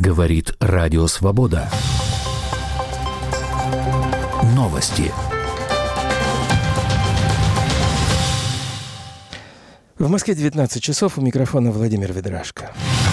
Говорит Радио Свобода. Новости. В Москве 19 часов. У микрофона Владимир Ведрашко.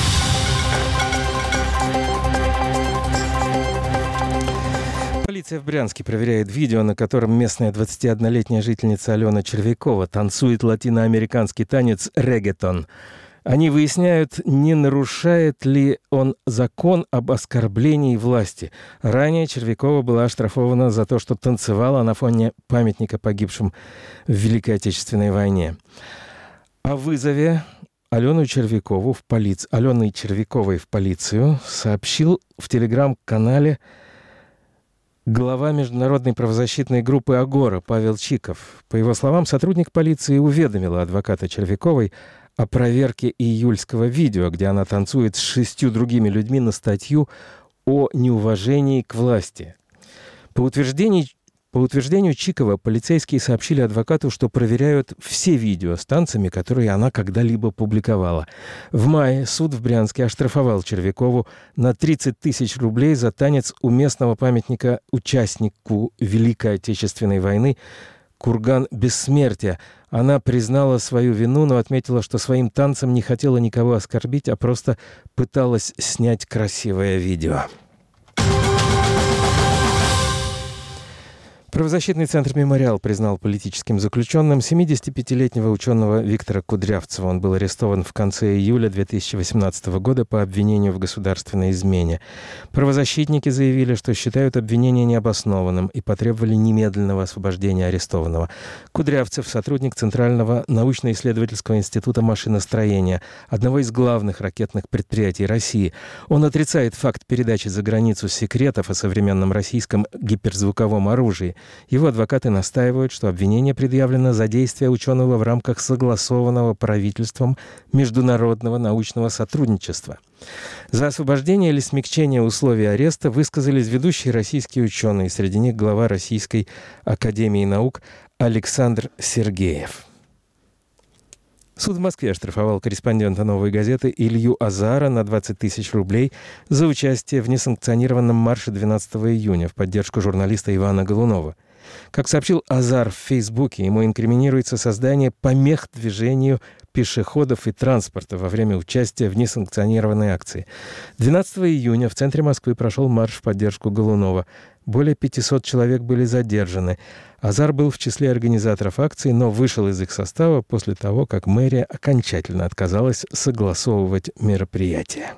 Полиция в Брянске проверяет видео, на котором местная 21-летняя жительница Алена Червякова танцует латиноамериканский танец реггетон. Они выясняют, не нарушает ли он закон об оскорблении власти. Ранее Червякова была оштрафована за то, что танцевала на фоне памятника погибшим в Великой Отечественной войне. О вызове Алены Червяковой в полицию сообщил в телеграм-канале глава международной правозащитной группы «Агора» Павел Чиков. По его словам, сотрудник полиции уведомила адвоката Червяковой о проверке июльского видео, где она танцует с 6 другими людьми на статью о неуважении к власти. По утверждению Чикова, полицейские сообщили адвокату, что проверяют все видео с танцами, которые она когда-либо публиковала. В мае суд в Брянске оштрафовал Червякову на 30 тысяч рублей за танец у местного памятника участнику Великой Отечественной войны «Курган Бессмертия». Она признала свою вину, но отметила, что своим танцем не хотела никого оскорбить, а просто пыталась снять красивое видео. Правозащитный центр «Мемориал» признал политическим заключенным 75-летнего ученого Виктора Кудрявцева. Он был арестован в конце июля 2018 года по обвинению в государственной измене. Правозащитники заявили, что считают обвинение необоснованным и потребовали немедленного освобождения арестованного. Кудрявцев – сотрудник Центрального научно-исследовательского института машиностроения, одного из главных ракетных предприятий России. Он отрицает факт передачи за границу секретов о современном российском гиперзвуковом оружии. Его адвокаты настаивают, что обвинение предъявлено за действия ученого в рамках согласованного правительством международного научного сотрудничества. За освобождение или смягчение условий ареста высказались ведущие российские ученые, среди них глава Российской академии наук Александр Сергеев. Суд в Москве оштрафовал корреспондента «Новой газеты» Илью Азара на 20 тысяч рублей за участие в несанкционированном марше 12 июня в поддержку журналиста Ивана Голунова. Как сообщил Азар в Фейсбуке, ему инкриминируется создание помех движению пешеходов и транспорта во время участия в несанкционированной акции. 12 июня в центре Москвы прошел марш в поддержку Голунова. Более 500 человек были задержаны. Азар был в числе организаторов акции, но вышел из их состава после того, как мэрия окончательно отказалась согласовывать мероприятие.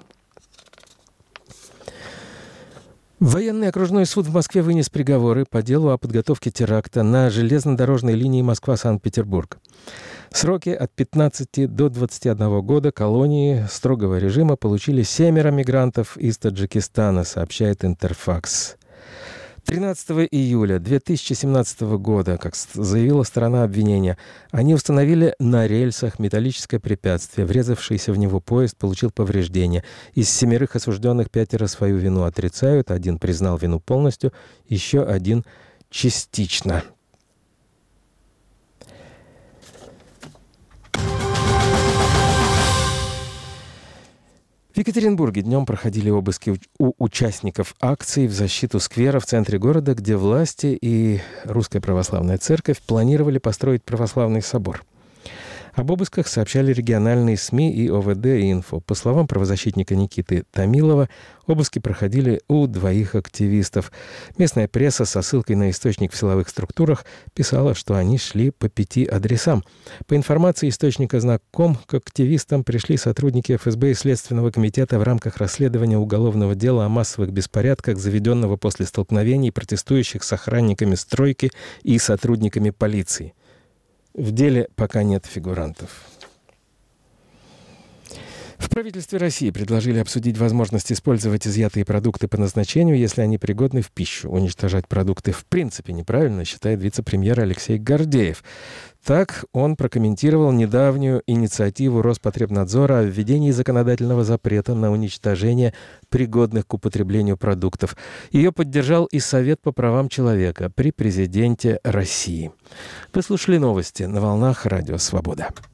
Военный окружной суд в Москве вынес приговоры по делу о подготовке теракта на железнодорожной линии Москва-Санкт-Петербург. Сроки от 15 до 21 года колонии строгого режима получили 7 мигрантов из Таджикистана, сообщает Интерфакс. 13 июля 2017 года, как заявила сторона обвинения, они установили на рельсах металлическое препятствие. Врезавшийся в него поезд получил повреждения. Из 7 осужденных 5 свою вину отрицают, 1 признал вину полностью, еще 1 частично. В Екатеринбурге днем проходили обыски у участников акции в защиту сквера в центре города, где власти и Русская Православная Церковь планировали построить православный собор. Об обысках сообщали региональные СМИ и ОВД «Инфо». По словам правозащитника Никиты Томилова, обыски проходили у 2 активистов. Местная пресса со ссылкой на источник в силовых структурах писала, что они шли по 5 адресам. По информации источника «Знак.ком», к активистам пришли сотрудники ФСБ и Следственного комитета в рамках расследования уголовного дела о массовых беспорядках, заведенного после столкновений протестующих с охранниками стройки и сотрудниками полиции. В деле пока нет фигурантов. В правительстве России предложили обсудить возможность использовать изъятые продукты по назначению, если они пригодны в пищу. Уничтожать продукты в принципе неправильно, считает вице-премьер Алексей Гордеев. Так он прокомментировал недавнюю инициативу Роспотребнадзора о введении законодательного запрета на уничтожение пригодных к употреблению продуктов. Ее поддержал и Совет по правам человека при президенте России. Вы слушали новости на волнах Радио Свобода.